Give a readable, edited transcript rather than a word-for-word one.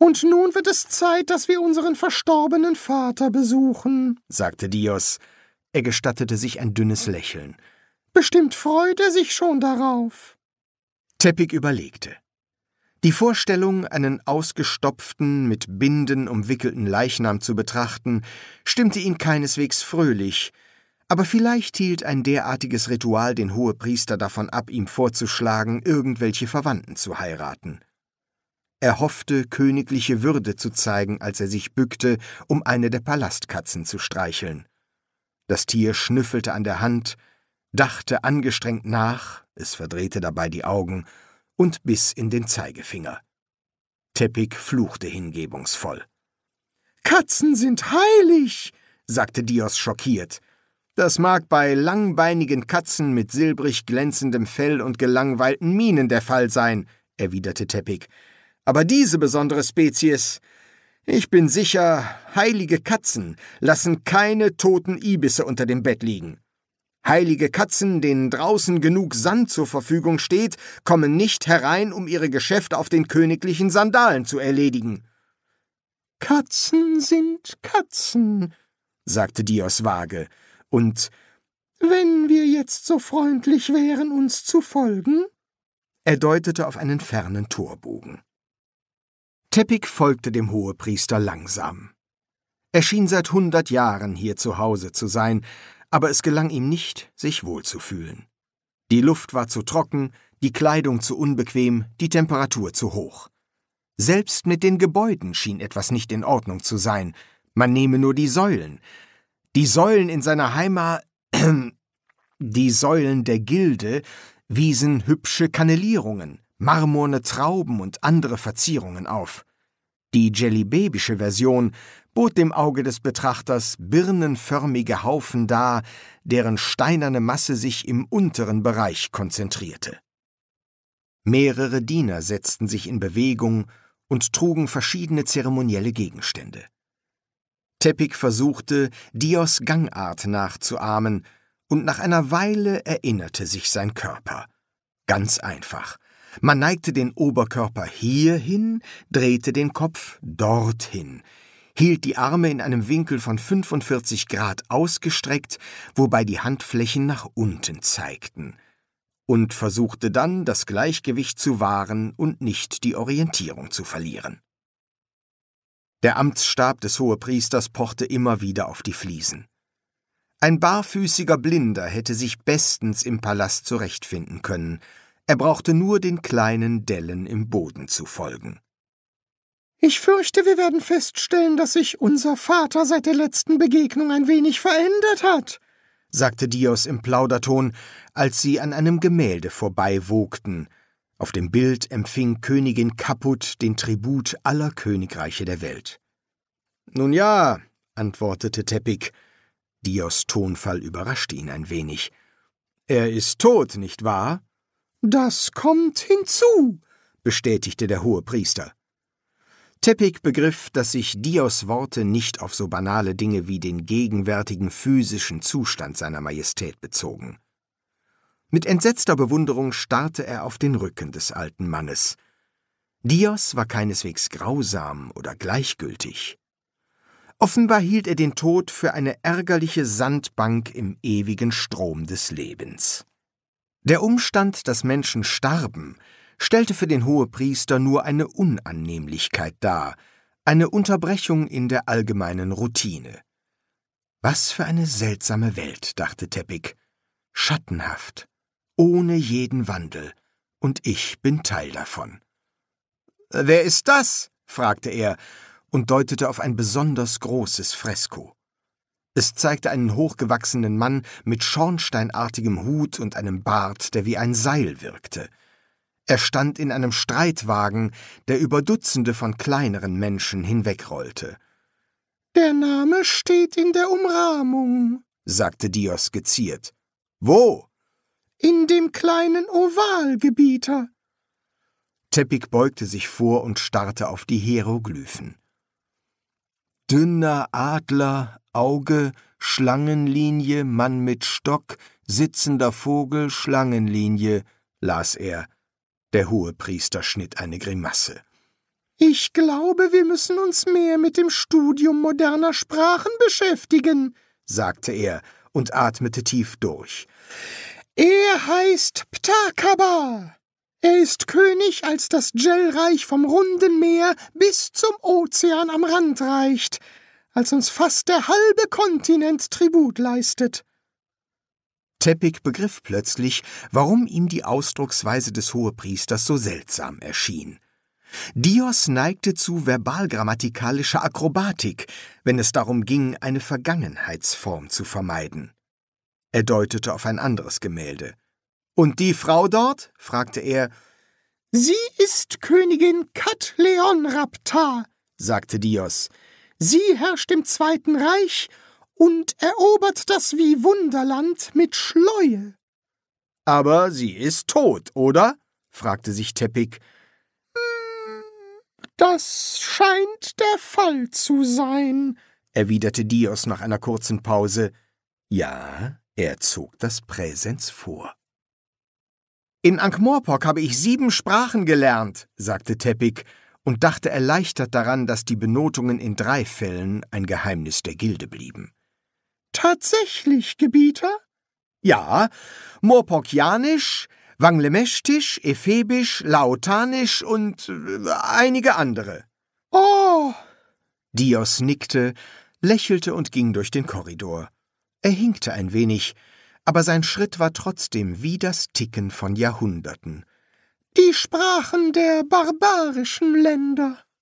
»Und nun wird es Zeit, dass wir unseren verstorbenen Vater besuchen«, sagte Dios. Er gestattete sich ein dünnes Lächeln. »Bestimmt freut er sich schon darauf.« Teppik überlegte. Die Vorstellung, einen ausgestopften, mit Binden umwickelten Leichnam zu betrachten, stimmte ihn keineswegs fröhlich, aber vielleicht hielt ein derartiges Ritual den Hohepriester davon ab, ihm vorzuschlagen, irgendwelche Verwandten zu heiraten. Er hoffte, königliche Würde zu zeigen, als er sich bückte, um eine der Palastkatzen zu streicheln. Das Tier schnüffelte an der Hand, dachte angestrengt nach, es verdrehte dabei die Augen und biss in den Zeigefinger. Teppik fluchte hingebungsvoll. »Katzen sind heilig«, sagte Dios schockiert. »Das mag bei langbeinigen Katzen mit silbrig glänzendem Fell und gelangweilten Mienen der Fall sein«, erwiderte Teppik. »Aber diese besondere Spezies, ich bin sicher, heilige Katzen lassen keine toten Ibisse unter dem Bett liegen. Heilige Katzen, denen draußen genug Sand zur Verfügung steht, kommen nicht herein, um ihre Geschäfte auf den königlichen Sandalen zu erledigen.« »Katzen sind Katzen«, sagte Dios vage, und »wenn wir jetzt so freundlich wären, uns zu folgen?« Er deutete auf einen fernen Torbogen. Teppik folgte dem Hohepriester langsam. Er schien seit 100 Jahren hier zu Hause zu sein, aber es gelang ihm nicht, sich wohlzufühlen. Die Luft war zu trocken, die Kleidung zu unbequem, die Temperatur zu hoch. Selbst mit den Gebäuden schien etwas nicht in Ordnung zu sein. Man nehme nur die Säulen. Die Säulen in seiner Heimat, die Säulen der Gilde, wiesen hübsche Kannelierungen, marmorne Trauben und andere Verzierungen auf. Die jellybabische Version bot dem Auge des Betrachters birnenförmige Haufen dar, deren steinerne Masse sich im unteren Bereich konzentrierte. Mehrere Diener setzten sich in Bewegung und trugen verschiedene zeremonielle Gegenstände. Teppik versuchte, Dios' Gangart nachzuahmen, und nach einer Weile erinnerte sich sein Körper. Ganz einfach. Man neigte den Oberkörper hierhin, drehte den Kopf dorthin, hielt die Arme in einem Winkel von 45 Grad ausgestreckt, wobei die Handflächen nach unten zeigten, und versuchte dann, das Gleichgewicht zu wahren und nicht die Orientierung zu verlieren. Der Amtsstab des Hohepriesters pochte immer wieder auf die Fliesen. Ein barfüßiger Blinder hätte sich bestens im Palast zurechtfinden können. Er brauchte nur den kleinen Dellen im Boden zu folgen. »Ich fürchte, wir werden feststellen, dass sich unser Vater seit der letzten Begegnung ein wenig verändert hat«, sagte Dios im Plauderton, als sie an einem Gemälde vorbeiwogten. Auf dem Bild empfing Königin Kapput den Tribut aller Königreiche der Welt. »Nun ja«, antwortete Teppik. Dios' Tonfall überraschte ihn ein wenig. »Er ist tot, nicht wahr?« »Das kommt hinzu«, bestätigte der Hohepriester. Teppik begriff, dass sich Dios' Worte nicht auf so banale Dinge wie den gegenwärtigen physischen Zustand seiner Majestät bezogen. Mit entsetzter Bewunderung starrte er auf den Rücken des alten Mannes. Dios war keineswegs grausam oder gleichgültig. Offenbar hielt er den Tod für eine ärgerliche Sandbank im ewigen Strom des Lebens. Der Umstand, dass Menschen starben, stellte für den Hohepriester nur eine Unannehmlichkeit dar, eine Unterbrechung in der allgemeinen Routine. Was für eine seltsame Welt, dachte Teppik. Schattenhaft, ohne jeden Wandel, und ich bin Teil davon. »Wer ist das?« fragte er und deutete auf ein besonders großes Fresko. Es zeigte einen hochgewachsenen Mann mit schornsteinartigem Hut und einem Bart, der wie ein Seil wirkte. Er stand in einem Streitwagen, der über Dutzende von kleineren Menschen hinwegrollte. »Der Name steht in der Umrahmung«, sagte Dios geziert. »Wo?« »In dem kleinen Ovalgebieter.« Teppik beugte sich vor und starrte auf die Hieroglyphen. »Dünner Adler, Auge, Schlangenlinie, Mann mit Stock, sitzender Vogel, Schlangenlinie«, las er. Der Hohepriester schnitt eine Grimasse. Ich glaube, wir müssen uns mehr mit dem Studium moderner Sprachen beschäftigen, sagte er und atmete tief durch. Er heißt Ptakaba. Er ist König, als das Djel-Reich vom runden Meer bis zum Ozean am Rand reicht, als uns fast der halbe Kontinent Tribut leistet. Tepik begriff plötzlich, warum ihm die Ausdrucksweise des Hohepriesters so seltsam erschien. Dios neigte zu verbalgrammatikalischer Akrobatik, wenn es darum ging, eine Vergangenheitsform zu vermeiden. Er deutete auf ein anderes Gemälde. »Und die Frau dort?« fragte er. »Sie ist Königin Katleonrapta«, sagte Dios. »Sie herrscht im Zweiten Reich und erobert das Wie-Wunderland mit Schleue.« »Aber sie ist tot, oder?« fragte sich Tepik. »Das scheint der Fall zu sein«, erwiderte Dios nach einer kurzen Pause. Ja, er zog das Präsens vor. »In Ankh-Morpork habe ich 7 Sprachen gelernt«, sagte Tepik und dachte erleichtert daran, dass die Benotungen in 3 Fällen ein Geheimnis der Gilde blieben. »Tatsächlich, Gebieter?« »Ja, Morporkianisch, Wanglemeshtisch, Ephebisch, Laotanisch und einige andere.« »Oh!« Dios nickte, lächelte und ging durch den Korridor. Er hinkte ein wenig, aber sein Schritt war trotzdem wie das Ticken von Jahrhunderten. »Die Sprachen der barbarischen Länder«,